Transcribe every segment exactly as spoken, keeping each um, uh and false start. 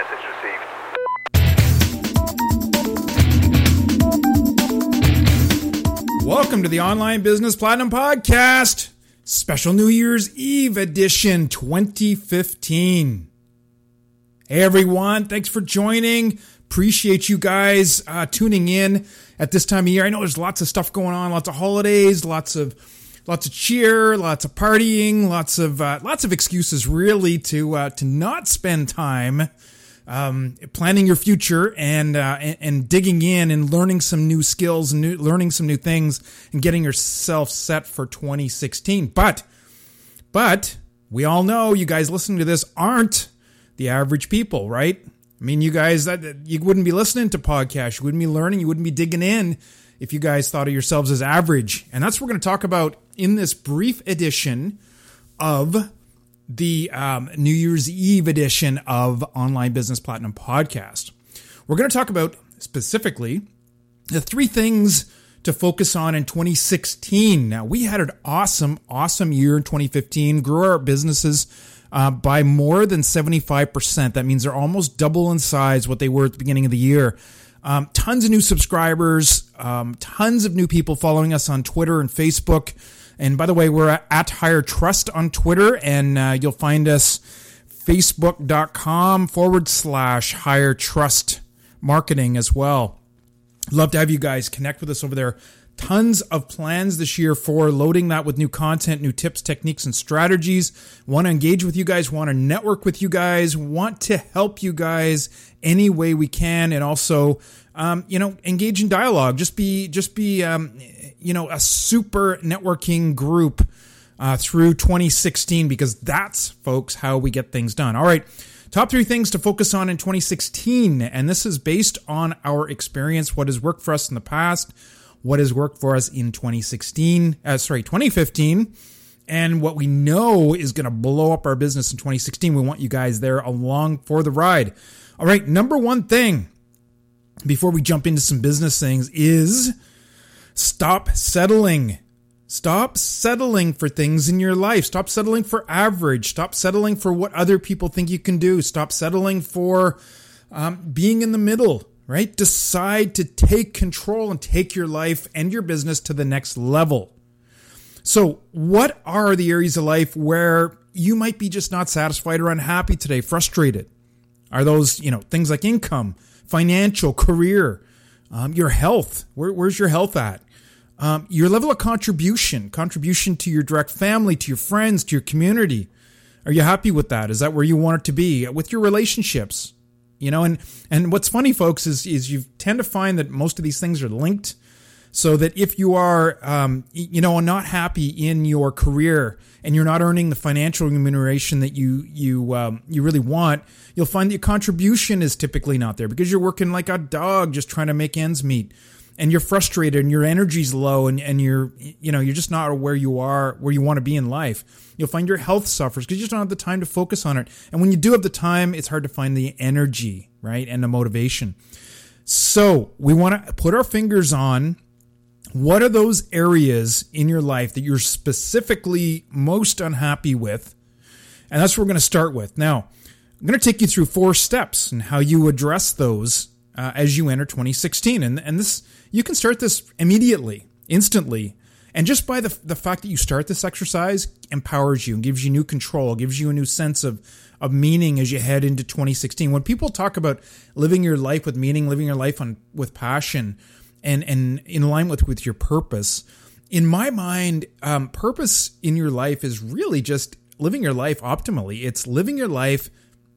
Message received. Welcome to the Online Business Platinum Podcast, special New Year's Eve edition twenty fifteen. Hey everyone, thanks for joining. Appreciate you guys uh, tuning in at this time of year. I know there's lots of stuff going on, lots of holidays, lots of lots of cheer, lots of partying, lots of uh, lots of excuses really to uh, to not spend time Um, planning your future and, uh, and and digging in and learning some new skills, and new, learning some new things, and getting yourself set for twenty sixteen. But, but we all know you guys listening to this aren't the average people, right? I mean, you guys, that you wouldn't be listening to podcasts, you wouldn't be learning, you wouldn't be digging in if you guys thought of yourselves as average. And that's what we're going to talk about in this brief edition of the um, New Year's Eve edition of Online Business Platinum Podcast. We're going to talk about specifically the three things to focus on in twenty sixteen. Now, we had an awesome, awesome year in twenty fifteen, grew our businesses uh, by more than seventy-five percent. That means they're almost double in size what they were at the beginning of the year. Um, tons of new subscribers, um, tons of new people following us on Twitter and Facebook. And by the way, we're at Higher Trust on Twitter, and uh, you'll find us facebook.com forward slash Higher Trust Marketing as well. Love to have you guys connect with us over there. Tons of plans this year for loading that with new content, new tips, techniques, and strategies. Want to engage with you guys, want to network with you guys, want to help you guys any way we can, and also, um, you know, engage in dialogue. Just be, just be, um, you know, a super networking group uh, through twenty sixteen, because that's, folks, how we get things done. All right, top three things to focus on in twenty sixteen, and this is based on our experience, what has worked for us in the past, what has worked for us in twenty sixteen, uh, sorry, twenty fifteen, and what we know is going to blow up our business in twenty sixteen. We want you guys there along for the ride. All right, number one thing before we jump into some business things is stop settling. Stop settling for things in your life. Stop settling for average. Stop settling for what other people think you can do. Stop settling for um, being in the middle, right? Decide to take control and take your life and your business to the next level. So what are the areas of life where you might be just not satisfied or unhappy today, frustrated? Are those, you know, things like income, financial, career, um, your health? Where, where's your health at? Um, your level of contribution, contribution to your direct family, to your friends, to your community. Are you happy with that? Is that where you want it to be? With your relationships, you know, and, and what's funny, folks, is, is you tend to find that most of these things are linked, so that if you are, um, you know, not happy in your career and you're not earning the financial remuneration that you, you, um, you really want, you'll find that your contribution is typically not there because you're working like a dog just trying to make ends meet. And you're frustrated and your energy's low and, and you're, you know, you're just not where you are, where you want to be in life. You'll find your health suffers because you just don't have the time to focus on it. And when you do have the time, it's hard to find the energy, right? And the motivation. So we want to put our fingers on what are those areas in your life that you're specifically most unhappy with. And that's what we're going to start with. Now, I'm going to take you through four steps and how you address those uh, as you enter twenty sixteen. And, and this, you can start this immediately, instantly. And just by the the fact that you start this exercise empowers you and gives you new control, gives you a new sense of, of meaning as you head into twenty sixteen. When people talk about living your life with meaning, living your life on with passion and, and in line with, with your purpose, in my mind, um, purpose in your life is really just living your life optimally. It's living your life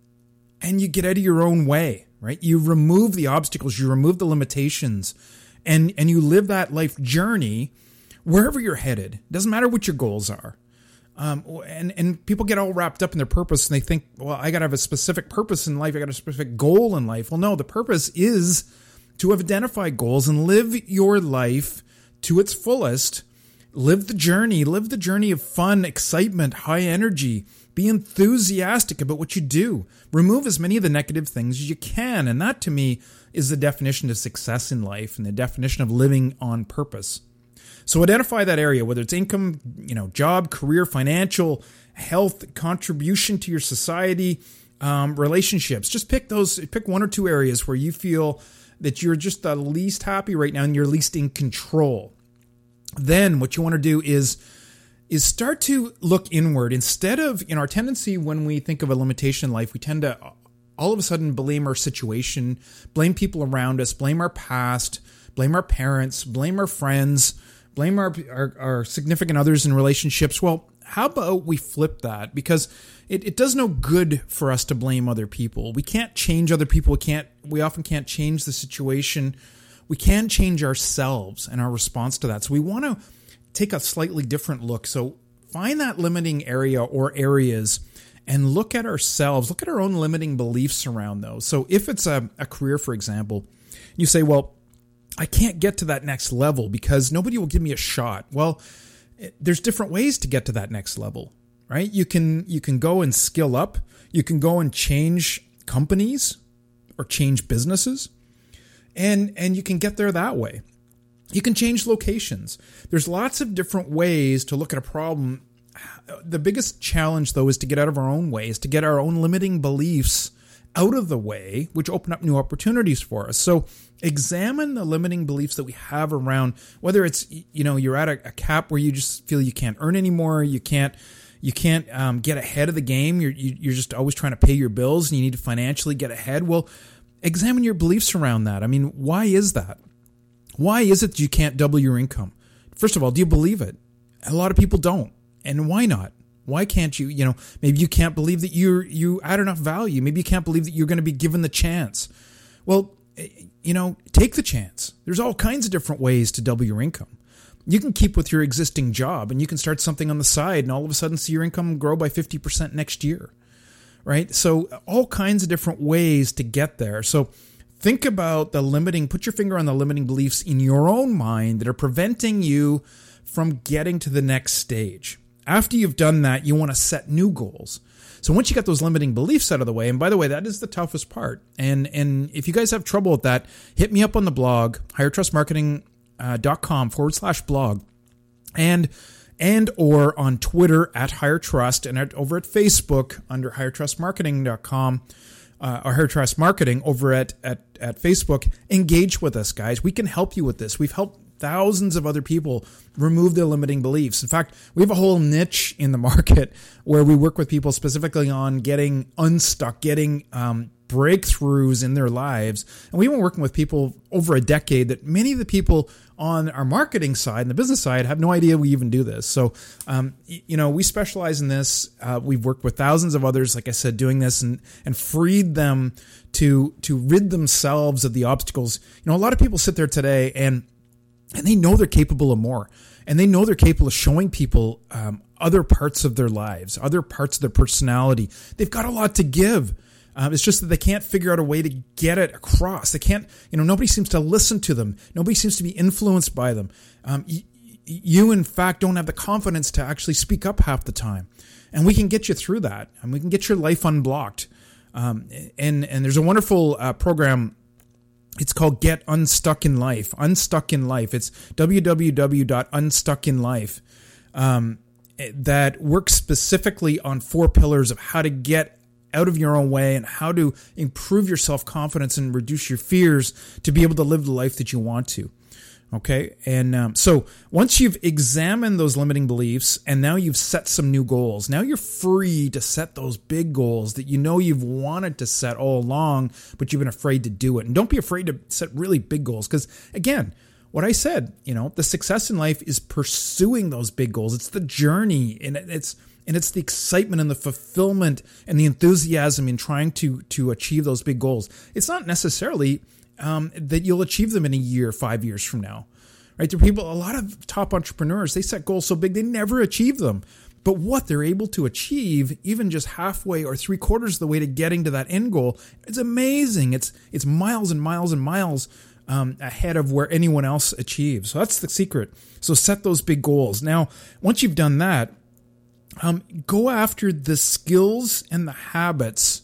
and you get out of your own way, right? You remove the obstacles, you remove the limitations, and, and you live that life journey wherever you're headed. It doesn't matter what your goals are. Um, and, and people get all wrapped up in their purpose and they think, well, I got to have a specific purpose in life. I got a specific goal in life. Well, no, the purpose is to have identified goals and live your life to its fullest. Live the journey, live the journey of fun, excitement, high energy. Be enthusiastic about what you do. Remove as many of the negative things as you can. And that, to me, is the definition of success in life and the definition of living on purpose. So identify that area, whether it's income, you know, job, career, financial, health, contribution to your society, Um, relationships. Just pick those, pick one or two areas where you feel that you're just the least happy right now and you're least in control. Then what you want to do is, is start to look inward. Instead of, in our tendency when we think of a limitation in life, we tend to all of a sudden blame our situation, blame people around us, blame our past, blame our parents, blame our friends, blame our, our, our significant others in relationships. Well, how about we flip that? Because it, it does no good for us to blame other people. We can't change other people. We can't, we often can't change the situation. We can change ourselves and our response to that. So we want to take a slightly different look. So find that limiting area or areas and look at ourselves, look at our own limiting beliefs around those. So if it's a, a career, for example, you say, well, I can't get to that next level because nobody will give me a shot. Well, there's different ways to get to that next level, right? You can, you can go and skill up. You can go and change companies or change businesses, and, and you can get there that way. You can change locations. There's lots of different ways to look at a problem. The biggest challenge, though, is to get out of our own way, is to get our own limiting beliefs out of the way, which open up new opportunities for us. So examine the limiting beliefs that we have around, whether it's, you know, you're at a, a cap where you just feel you can't earn anymore, you can't, you can't um, get ahead of the game, you're, you're just always trying to pay your bills and you need to financially get ahead. Well, examine your beliefs around that. I mean, why is that? Why is it that you can't double your income? First of all, do you believe it? A lot of people don't. And why not? Why can't you, you know, maybe you can't believe that you're, you add enough value. Maybe you can't believe that you're going to be given the chance. Well, you know, take the chance. There's all kinds of different ways to double your income. You can keep with your existing job and you can start something on the side and all of a sudden see your income grow by fifty percent next year, right? So all kinds of different ways to get there. So think about the limiting, put your finger on the limiting beliefs in your own mind that are preventing you from getting to the next stage. After you've done that, you want to set new goals. So once you get those limiting beliefs out of the way, and by the way, that is the toughest part. And and if you guys have trouble with that, hit me up on the blog, higher trust marketing dot com forward slash blog, and and or on Twitter at Higher Trust, and at, over at Facebook under higher trust marketing dot com. Uh, or Higher Trust Marketing over at, at, at Facebook. Engage with us, guys. We can help you with this. We've helped thousands of other people remove their limiting beliefs. In fact, we have a whole niche in the market where we work with people specifically on getting unstuck, getting um, breakthroughs in their lives. And we've been working with people over a decade that many of the people on our marketing side and the business side have no idea we even do this. So, um, you know, we specialize in this. Uh, we've worked with thousands of others, like I said, doing this and, and freed them to, to rid themselves of the obstacles. You know, a lot of people sit there today and, and they know they're capable of more, and they know they're capable of showing people, um, other parts of their lives, other parts of their personality. They've got a lot to give. Um, it's just that they can't figure out a way to get it across. They can't, you know, nobody seems to listen to them. Nobody seems to be influenced by them. Um, y- you, in fact, don't have the confidence to actually speak up half the time. And we can get you through that. And we can get your life unblocked. Um, and, and there's a wonderful uh, program. It's called Get Unstuck in Life. Unstuck in Life. It's w w w dot unstuck in life. Um, that works specifically on four pillars of how to get out of your own way and how to improve your self-confidence and reduce your fears to be able to live the life that you want to. Okay. And um, so once you've examined those limiting beliefs and now you've set some new goals, now you're free to set those big goals that you know you've wanted to set all along, but you've been afraid to do it. And don't be afraid to set really big goals. Because again, what I said, you know, the success in life is pursuing those big goals. It's the journey, and it's, And it's the excitement and the fulfillment and the enthusiasm in trying to to achieve those big goals. It's not necessarily um, that you'll achieve them in a year, five years from now, right? There are people, a lot of top entrepreneurs, they set goals so big they never achieve them. But what they're able to achieve, even just halfway or three quarters of the way to getting to that end goal, it's amazing. It's it's miles and miles and miles um, ahead of where anyone else achieves. So that's the secret. So set those big goals. Now, once you've done that, Um, go after the skills and the habits.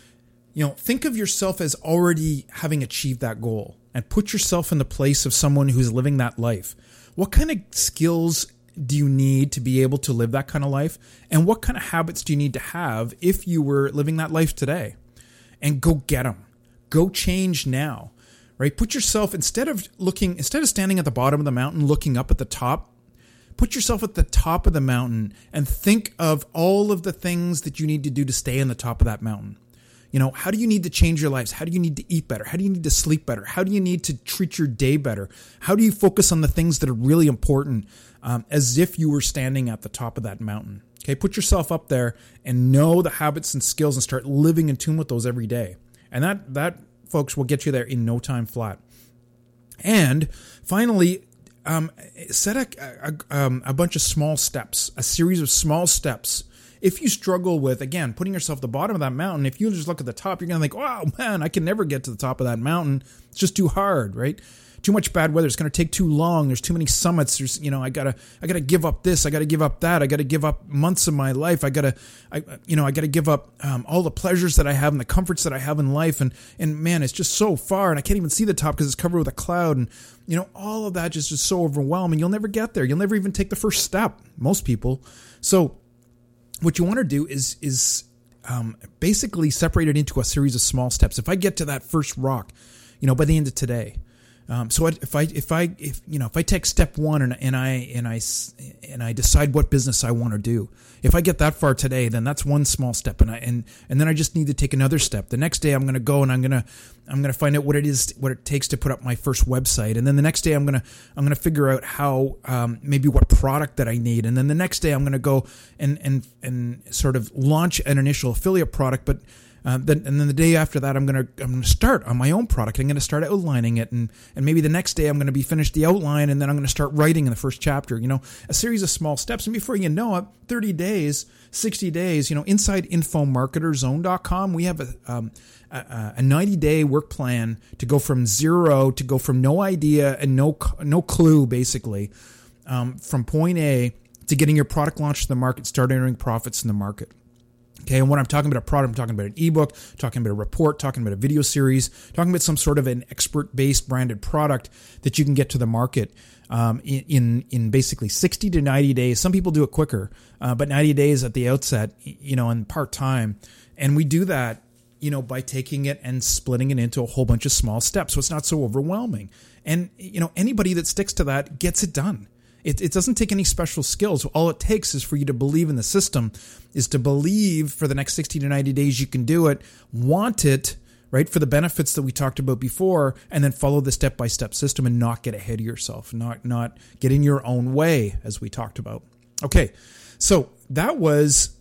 You know, think of yourself as already having achieved that goal and put yourself in the place of someone who's living that life. What kind of skills do you need to be able to live that kind of life? And what kind of habits do you need to have if you were living that life today? And go get them. Go change now, right? Put yourself, instead of looking, instead of standing at the bottom of the mountain, looking up at the top, put yourself at the top of the mountain and think of all of the things that you need to do to stay on the top of that mountain. You know, how do you need to change your lives? How do you need to eat better? How do you need to sleep better? How do you need to treat your day better? How do you focus on the things that are really important, um, as if you were standing at the top of that mountain? Okay, put yourself up there and know the habits and skills and start living in tune with those every day. And that, that folks, will get you there in no time flat. And finally, um, set a, a, um, a bunch of small steps, a series of small steps. If you struggle with, again, putting yourself at the bottom of that mountain, if you just look at the top, you're going to think, wow, man, I can never get to the top of that mountain. It's just too hard, right? Too much bad weather. It's going to take too long. There's too many summits. There's, you know, I gotta, I gotta give up this. I gotta give up that. I gotta give up months of my life. I gotta, I, you know, I gotta give up um, all the pleasures that I have and the comforts that I have in life. And, and man, it's just so far, and I can't even see the top because it's covered with a cloud. And, you know, all of that just just so overwhelming. You'll never get there. You'll never even take the first step. Most people. So what you want to do is, is um, basically separate it into a series of small steps. If I get to that first rock, you know, by the end of today, Um, so if I, if I, if, you know, if I take step one and, and I, and I, and I decide what business I want to do, if I get that far today, then that's one small step. And I, and, and then I just need to take another step. The next day I'm going to go and I'm going to, I'm going to find out what it is, what it takes to put up my first website. And then the next day I'm going to, I'm going to figure out how, um, maybe what product that I need. And then the next day I'm going to go and, and, and sort of launch an initial affiliate product, but Uh, then, and then the day after that, I'm gonna I'm gonna start on my own product. I'm gonna start outlining it, and and maybe the next day I'm gonna be finished the outline, and then I'm gonna start writing in the first chapter. You know, a series of small steps, and before you know it, thirty days, sixty days. You know, inside info marketer zone dot com, we have a um, a, a ninety day work plan to go from zero to go from no idea and no no clue, basically, um, from point A to getting your product launched to the market, start earning profits in the market. Okay, and when I'm talking about a product, I'm talking about an ebook, talking about a report, talking about a video series, talking about some sort of an expert-based branded product that you can get to the market um, in, in in basically sixty to ninety days. Some people do it quicker, uh, but ninety days at the outset, you know, and part-time. And we do that, you know, by taking it and splitting it into a whole bunch of small steps, so it's not so overwhelming. And, you know, anybody that sticks to that gets it done. It, it doesn't take any special skills. All it takes is for you to believe in the system, is to believe for the next sixty to ninety days you can do it, want it, right, for the benefits that we talked about before, and then follow the step-by-step system and not get ahead of yourself, not, not get in your own way, as we talked about. Okay, so that was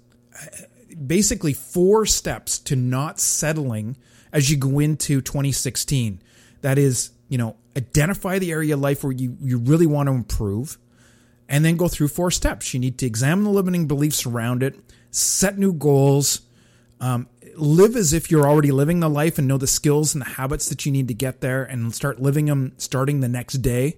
basically four steps to not settling as you go into twenty sixteen. That is, you know, identify the area of life where you, you really want to improve, and then go through four steps. You need to examine the limiting beliefs around it, set new goals, um, live as if you're already living the life and know the skills and the habits that you need to get there, and start living them starting the next day,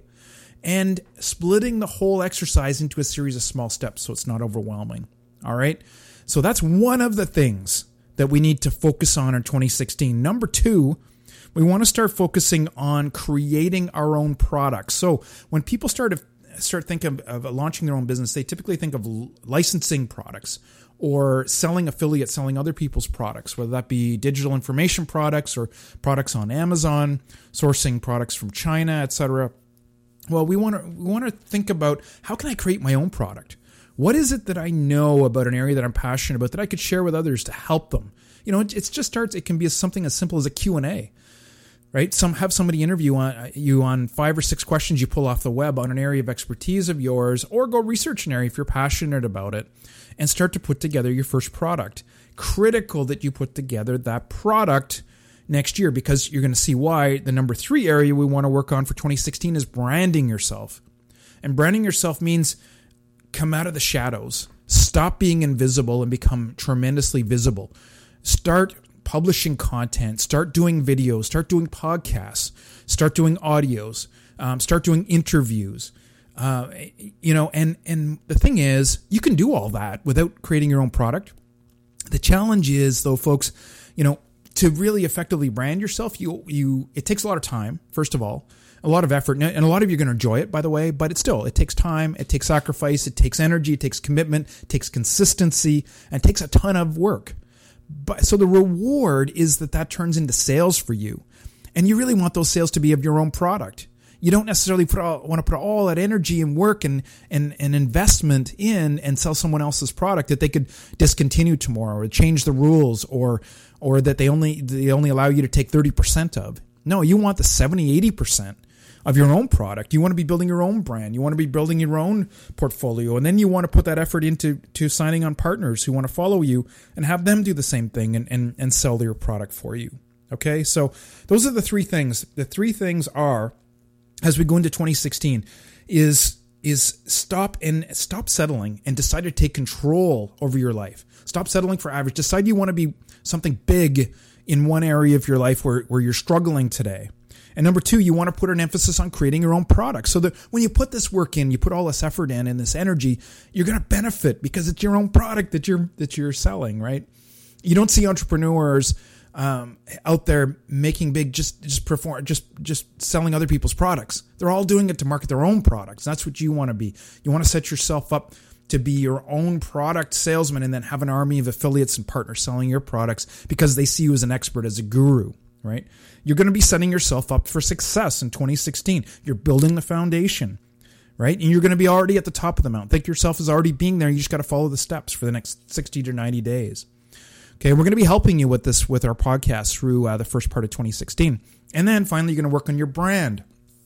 and splitting the whole exercise into a series of small steps so it's not overwhelming. All right? So that's one of the things that we need to focus on in twenty sixteen. Number two, we want to start focusing on creating our own products. So when people start to start thinking of, of launching their own business, they typically think of licensing products or selling affiliates, selling other people's products, whether that be digital information products or products on Amazon, sourcing products from China, et cetera. Well, we want to we want to think about, how can I create my own product? What is it that I know about an area that I'm passionate about that I could share with others to help them? You know, it, it just starts. It can be something as simple as a Q and A. Right? Some have somebody interview on, you on five or six questions you pull off the web on an area of expertise of yours, or go research an area if you're passionate about it, and start to put together your first product. Critical that you put together that product next year, because you're going to see why. The number three area we want to work on for twenty sixteen is branding yourself. And branding yourself means come out of the shadows. Stop being invisible and become tremendously visible. Start publishing content, start doing videos, start doing podcasts, start doing audios, um, start doing interviews. Uh, you know, and, and the thing is, you can do all that without creating your own product. The challenge is, though, folks, you know, to really effectively brand yourself, you you it takes a lot of time, first of all, a lot of effort, and a lot of you are going to enjoy it, by the way, but it still, it takes time, it takes sacrifice, it takes energy, it takes commitment, it takes consistency, and it takes a ton of work. But so the reward is that that turns into sales for you. And you really want those sales to be of your own product. You don't necessarily put all, want to put all that energy and work and, and, and investment in and sell someone else's product that they could discontinue tomorrow or change the rules or or that they only they only allow you to take thirty percent of. No, you want the seventy, eighty percent of your own product. You want to be building your own brand. You want to be building your own portfolio. And then you want to put that effort into to signing on partners who want to follow you and have them do the same thing and, and, and sell your product for you. Okay, so those are the three things. The three things are, as we go into twenty sixteen, is is stop and stop settling and decide to take control over your life. Stop settling for average. Decide you want to be something big in one area of your life where, where you're struggling today. And number two, you want to put an emphasis on creating your own product so that when you put this work in, you put all this effort in and this energy, you're going to benefit because it's your own product that you're that you're selling, right? You don't see entrepreneurs um, out there making big, just just perform, just just selling other people's products. They're all doing it to market their own products. That's what you want to be. You want to set yourself up to be your own product salesman and then have an army of affiliates and partners selling your products because they see you as an expert, as a guru, right? You're going to be setting yourself up for success in twenty sixteen. You're building the foundation, right? And you're going to be already at the top of the mountain. Think yourself as already being there. You just got to follow the steps for the next sixty to ninety days. Okay, we're going to be helping you with this with our podcast through uh, the first part of twenty sixteen. And then finally, you're going to work on your brand,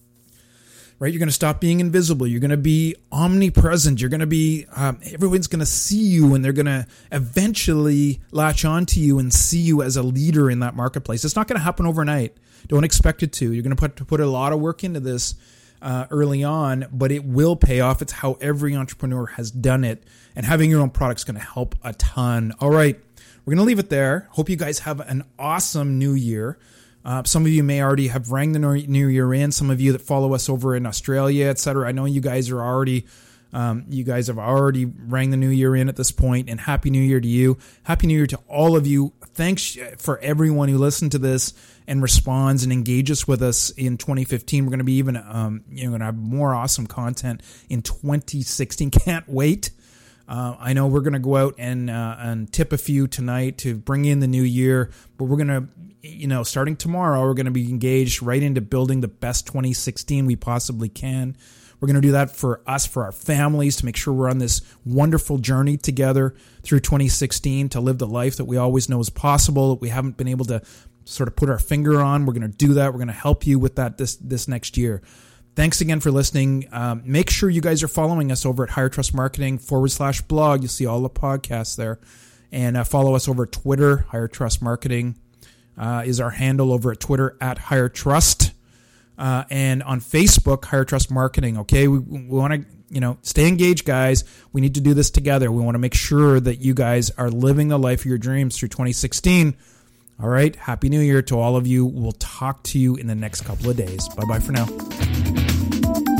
right? You're going to stop being invisible. You're going to be omnipresent. You're going to be, um, everyone's going to see you and they're going to eventually latch onto you and see you as a leader in that marketplace. It's not going to happen overnight. Don't expect it to. You're going to put, to put a lot of work into this uh, early on, but it will pay off. It's how every entrepreneur has done it. And having your own product is going to help a ton. All right. We're going to leave it there. Hope you guys have an awesome new year. Uh, some of you may already have rang the new year in. Some of you that follow us over in Australia, et cetera. I know you guys are already, um, you guys have already rang the new year in at this point. And Happy New Year to you. Happy New Year to all of you. Thanks for everyone who listened to this and responds and engages with us in twenty fifteen. We're going to be even, um, you know, going to have more awesome content in twenty sixteen. Can't wait. Uh, I know we're going to go out and uh, and tip a few tonight to bring in the new year, but we're going to, you know, starting tomorrow, we're going to be engaged right into building the best twenty sixteen we possibly can. We're going to do that for us, for our families, to make sure we're on this wonderful journey together through twenty sixteen to live the life that we always know is possible, that we haven't been able to sort of put our finger on. We're going to do that. We're going to help you with that this this next year. Thanks again for listening. Um, make sure you guys are following us over at Higher Trust Marketing forward slash blog. You'll see all the podcasts there. And uh, follow us over at Twitter. Higher Trust Marketing uh, is our handle over at Twitter at Higher Trust. Uh, and on Facebook, Higher Trust Marketing. Okay, we, we want to, you know, stay engaged, guys. We need to do this together. We want to make sure that you guys are living the life of your dreams through twenty sixteen. All right. Happy New Year to all of you. We'll talk to you in the next couple of days. Bye-bye for now.